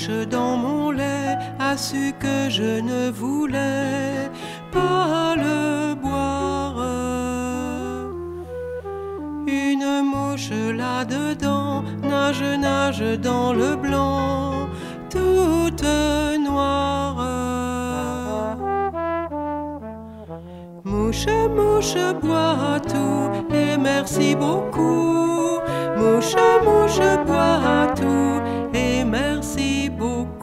mouche dans mon lait a su que je ne voulais pas le boire. Une mouche là-dedans nage, nage dans le blanc, toute noire. Mouche, mouche, bois tout et merci beaucoup. Mouche, mouche, bois tout et merci beaucoup.